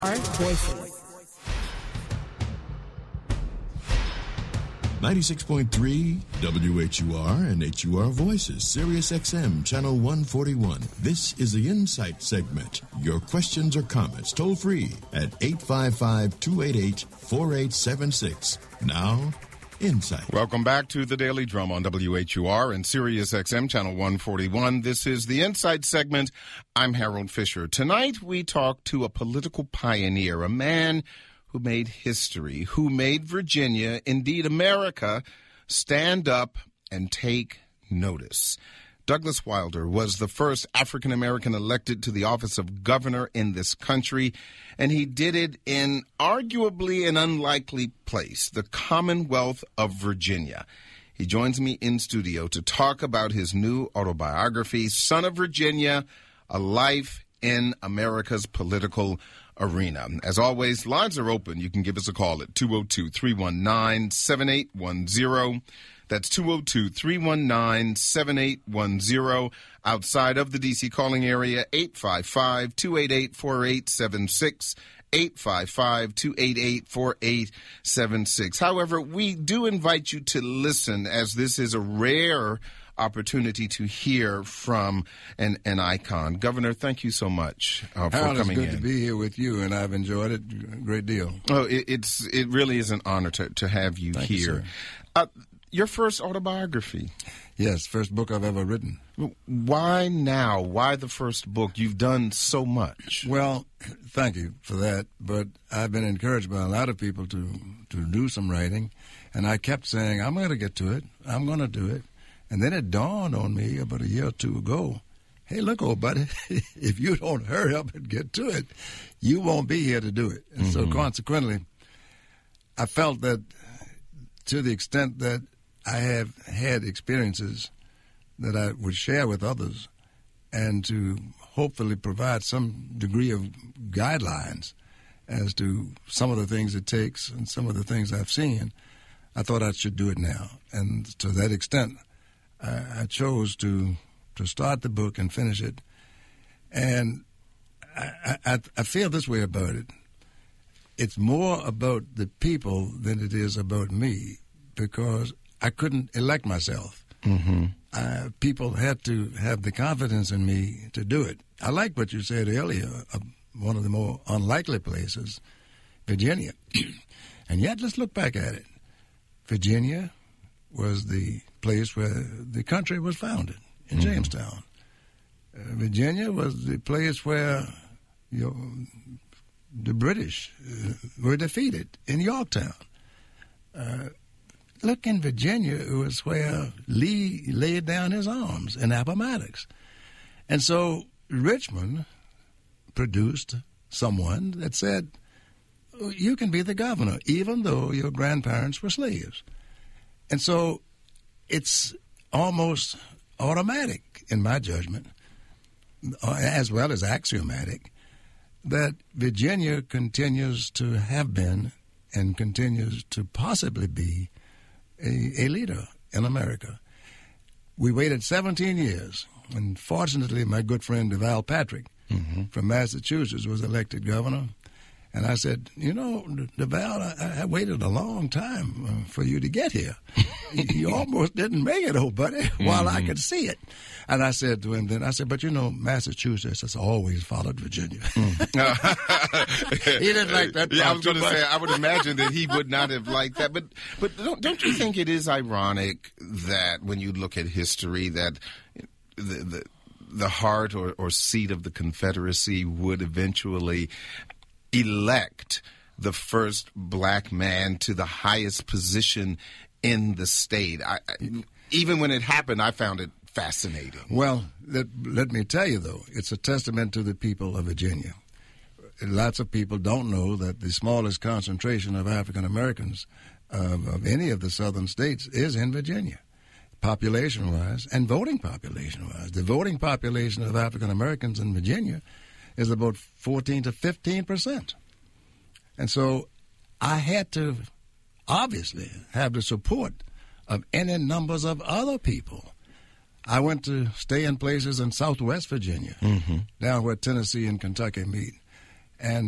Our voices. 96.3 WHUR and HUR Voices, Sirius XM, Channel 141. This is the Insight segment. Your questions or comments toll free at 855-288-4876. Now, Insight. Welcome back to the Daily Drum on WHUR and Sirius XM, Channel 141. This is the Insight segment. I'm Harold Fisher. Tonight, we talk to a political pioneer, a man who made history, who made Virginia, indeed America, stand up and take notice. Douglas Wilder was the first African-American elected to the office of governor in this country, and he did it in arguably an unlikely place, the Commonwealth of Virginia. He joins me in studio to talk about his new autobiography, Son of Virginia, A Life in America's Political Arena. As always, lines are open. You can give us a call at 202-319-7810. That's 202-319-7810. Outside of the D.C. calling area, 855-288-4876. 855-288-4876. However, we do invite you to listen, as this is a rare opportunity to hear from an icon. Governor, thank you so much for coming in. It's good to be here with you, and I've enjoyed it a great deal. Oh, it really is an honor to have you Thank here. You, your first autobiography. Yes, first book I've ever written. Why now? Why the first book? You've done so much. Well, thank you for that, but I've been encouraged by a lot of people to do some writing, and I kept saying, I'm going to get to it. I'm going to do it. And then it dawned on me about a year or two ago, hey, look, old buddy, if you don't hurry up and get to it, you won't be here to do it. And so consequently, I felt that to the extent that I have had experiences that I would share with others and to hopefully provide some degree of guidelines as to some of the things it takes and some of the things I've seen, I thought I should do it now. And to that extent, I chose to start the book and finish it. And I feel this way about it. It's more about the people than it is about me, because I couldn't elect myself. People had to have the confidence in me to do it. I like what you said earlier, one of the more unlikely places, Virginia. And yet, let's look back at it. Virginia was the place where the country was founded, in Jamestown. Virginia was the place where the British were defeated, in Yorktown. Look, in Virginia, it was where Lee laid down his arms in Appomattox. And so Richmond produced someone that said, you can be the governor, even though your grandparents were slaves. And so it's almost automatic, in my judgment, as well as axiomatic, that Virginia continues to have been and continues to possibly be a leader in America. We waited 17 years, and fortunately my good friend Deval Patrick from Massachusetts was elected governor. And I said, Deval, I waited a long time for you to get here. You almost didn't make it, old buddy, while I could see it. And I said to him then, but Massachusetts has always followed Virginia. He didn't like that. Yeah, I was going to say, I would imagine that he would not have liked that. But don't you think it is ironic that when you look at history that the heart or seat of the Confederacy would eventually elect the first black man to the highest position in the state? Even when it happened, I found it fascinating. Well, let me tell you, though, it's a testament to the people of Virginia. Lots of people don't know that the smallest concentration of African Americans of any of the southern states is in Virginia, population-wise and voting population-wise. The voting population of African Americans in Virginia is about 14 to 15%. And so I had to obviously have the support of any numbers of other people. I went to stay in places in southwest Virginia, down where Tennessee and Kentucky meet. And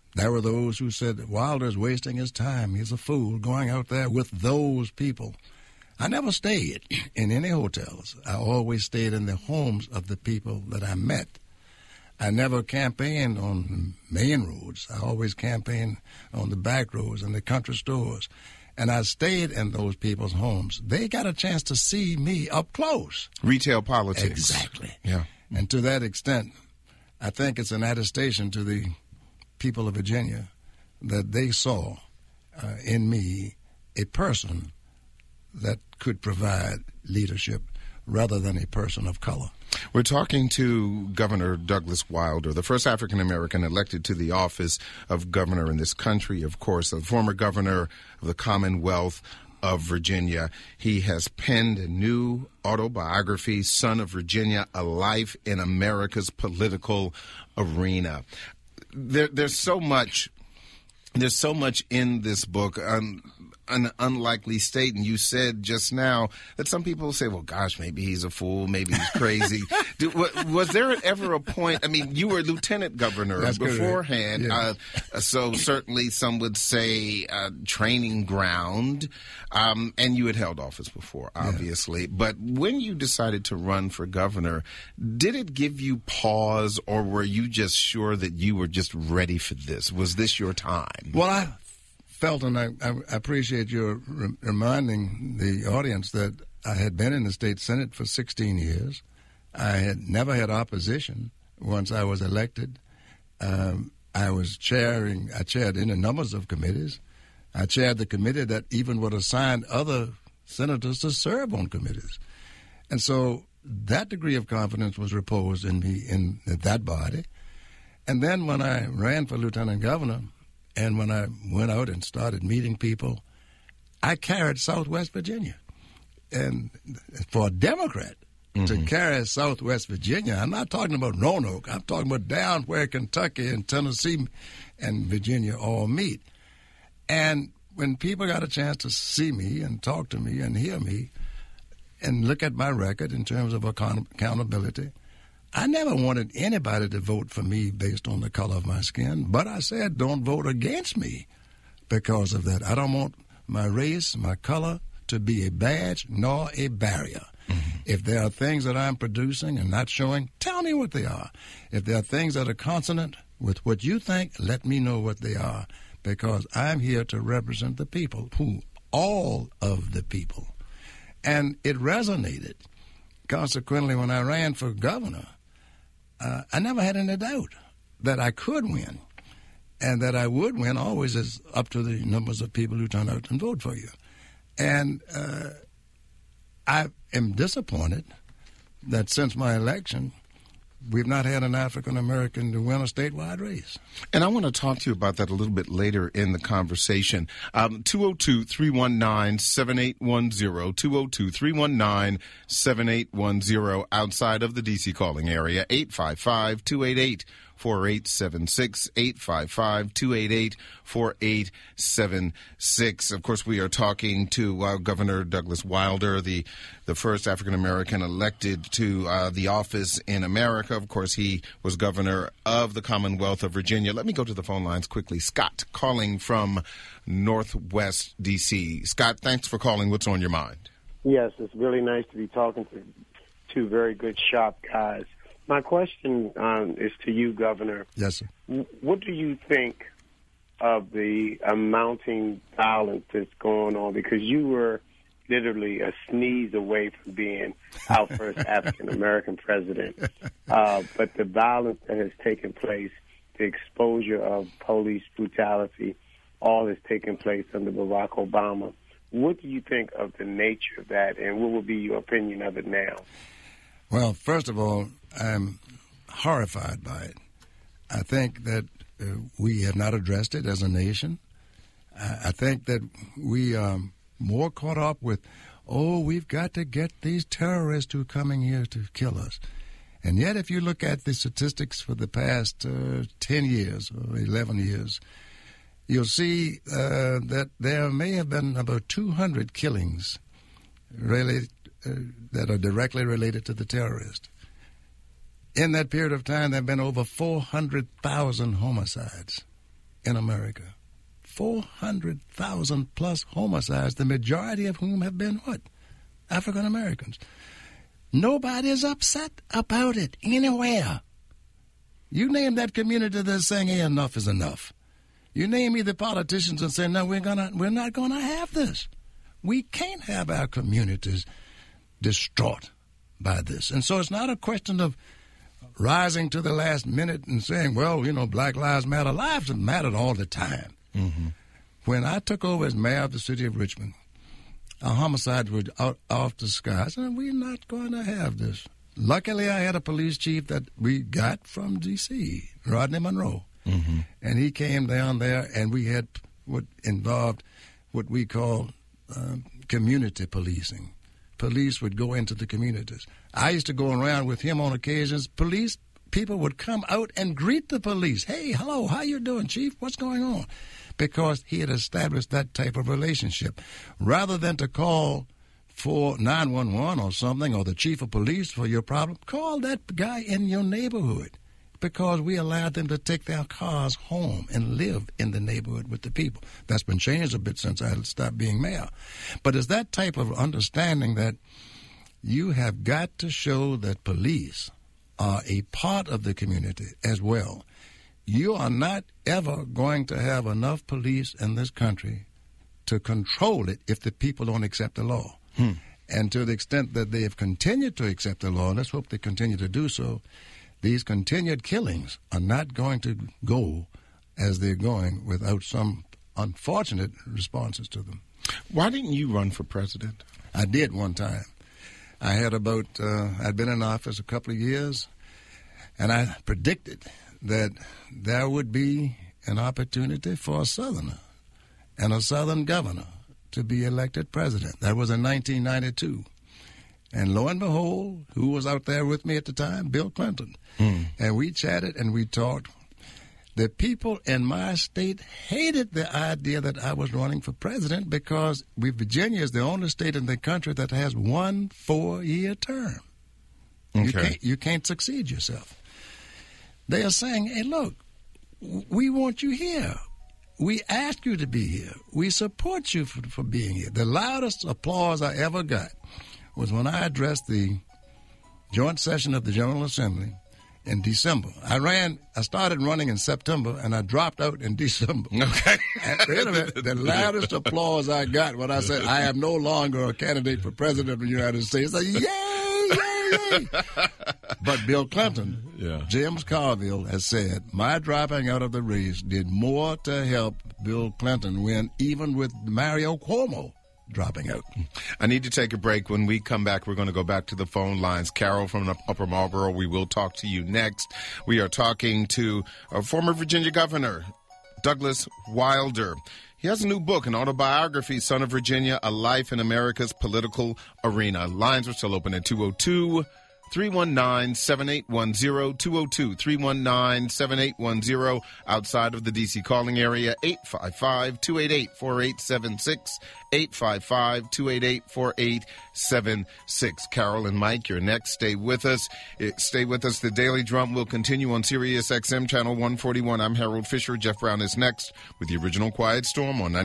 There were those who said Wilder's wasting his time. He's a fool going out there with those people. I never stayed in any hotels. I always stayed in the homes of the people that I met. I never campaigned on main roads. I always campaigned on the back roads and the country stores. And I stayed in those people's homes. They got a chance to see me up close. Retail politics. Exactly. Yeah. And to that extent, I think it's an attestation to the people of Virginia that they saw in me a person that could provide leadership rather than a person of color. We're talking to Governor Douglas Wilder, the first African-American elected to the office of governor in this country, of course, the former governor of the Commonwealth of Virginia. He has penned a new autobiography, Son of Virginia, A Life in America's Political Arena. There's so much in this book. An unlikely state, and you said just now that some people say, well, gosh, maybe he's a fool, maybe he's crazy. Was there ever a point, I mean, you were lieutenant governor That's beforehand, yeah. So certainly some would say training ground, and you had held office before, obviously. Yeah. But when you decided to run for governor, did it give you pause, or were you just sure that you were just ready for this? Was this your time? Well, I felt, and I appreciate your reminding the audience that I had been in the state Senate for 16 years. I had never had opposition once I was elected. I chaired any numbers of committees. I chaired the committee that even would assign other senators to serve on committees. And so that degree of confidence was reposed in me in that body. And then when I ran for lieutenant governor, and when I went out and started meeting people, I carried Southwest Virginia. And for a Democrat to carry Southwest Virginia, I'm not talking about Roanoke. I'm talking about down where Kentucky and Tennessee and Virginia all meet. And when people got a chance to see me and talk to me and hear me and look at my record in terms of accountability, I never wanted anybody to vote for me based on the color of my skin, but I said don't vote against me because of that. I don't want my race, my color, to be a badge nor a barrier. Mm-hmm. If there are things that I'm producing and not showing, tell me what they are. If there are things that are consonant with what you think, let me know what they are, because I'm here to represent the people, all of the people. And it resonated. Consequently, when I ran for governor, I never had any doubt that I could win, and that I would win always is up to the numbers of people who turn out and vote for you. And I am disappointed that since my election, we've not had an African-American to win a statewide race. And I want to talk to you about that a little bit later in the conversation. 202-319-7810, 202-319-7810 outside of the D.C. calling area, 855-288-4876, 855-288-4876. Of course, we are talking to Governor Douglas Wilder, the first African-American elected to the office in America. Of course, he was governor of the Commonwealth of Virginia. Let me go to the phone lines quickly. Scott calling from Northwest D.C. Scott, thanks for calling. What's on your mind? Yes, it's really nice to be talking to two very good, sharp guys. My question is to you, Governor. Yes, sir. What do you think of the mounting violence that's going on? Because you were literally a sneeze away from being our first African-American president. But the violence that has taken place, the exposure of police brutality, all has taken place under Barack Obama. What do you think of the nature of that, and what will be your opinion of it now? Well, first of all, I'm horrified by it. I think that we have not addressed it as a nation. I think that we are more caught up with, we've got to get these terrorists who are coming here to kill us. And yet, if you look at the statistics for the past 10 years or 11 years, you'll see that there may have been about 200 killings really that are directly related to the terrorist. In that period of time, there have been over 400,000 homicides. in America. 400,000 plus homicides, the majority of whom have been what? African Americans. Nobody is upset about it anywhere. You name that community that's saying, hey, enough is enough. You name me the politicians and say, no, we're not gonna have this. We can't have our communities distraught by this. And so it's not a question of rising to the last minute and saying, well, Black Lives Matter. Lives have mattered all the time. Mm-hmm. When I took over as mayor of the city of Richmond, our homicides were out off the sky. I said, we're not going to have this. Luckily, I had a police chief that we got from D.C., Rodney Monroe. Mm-hmm. And he came down there, and we had what involved what we call community policing. Police would go into the communities. I used to go around with him on occasions. Police people would come out and greet the police. Hey, hello, how you doing, Chief? What's going on? Because he had established that type of relationship. Rather than to call for 911 or something, or the chief of police for your problem, call that guy in your neighborhood, because we allowed them to take their cars home and live in the neighborhood with the people. That's been changed a bit since I stopped being mayor. But it's that type of understanding that you have got to show that police are a part of the community as well. You are not ever going to have enough police in this country to control it if the people don't accept the law. And to the extent that they have continued to accept the law, and let's hope they continue to do so, these continued killings are not going to go as they're going without some unfortunate responses to them. Why didn't you run for president? I did one time. I had I'd been in office a couple of years, and I predicted that there would be an opportunity for a Southerner and a Southern governor to be elected president. That was in 1992. And lo and behold, who was out there with me at the time? Bill Clinton. And we chatted and we talked. The people in my state hated the idea that I was running for president because Virginia is the only state in the country that has 1 4-year term. Okay. You can't succeed yourself. They are saying, hey, look, we want you here. We asked you to be here. We support you for being here. The loudest applause I ever got was when I addressed the joint session of the General Assembly in December. I started running in September, and I dropped out in December. Okay. The loudest applause I got when I said, I am no longer a candidate for president of the United States. Like, yay, yay, yay. But Bill Clinton, James Carville has said, my dropping out of the race did more to help Bill Clinton win, even with Mario Cuomo dropping out. I need to take a break. When we come back, we're going to go back to the phone lines. Carol from Upper Marlboro, we will talk to you next. We are talking to former Virginia Governor Douglas Wilder. He has a new book, an autobiography, Son of Virginia, A Life in America's Political Arena. Lines are still open at 202-319-7810, 202-319-7810, outside of the D.C. calling area, 855-288-4876, 855-288-4876. Carol and Mike, you're next. Stay with us. The Daily Drum will continue on Sirius XM Channel 141. I'm Harold Fisher. Jeff Brown is next with the original Quiet Storm on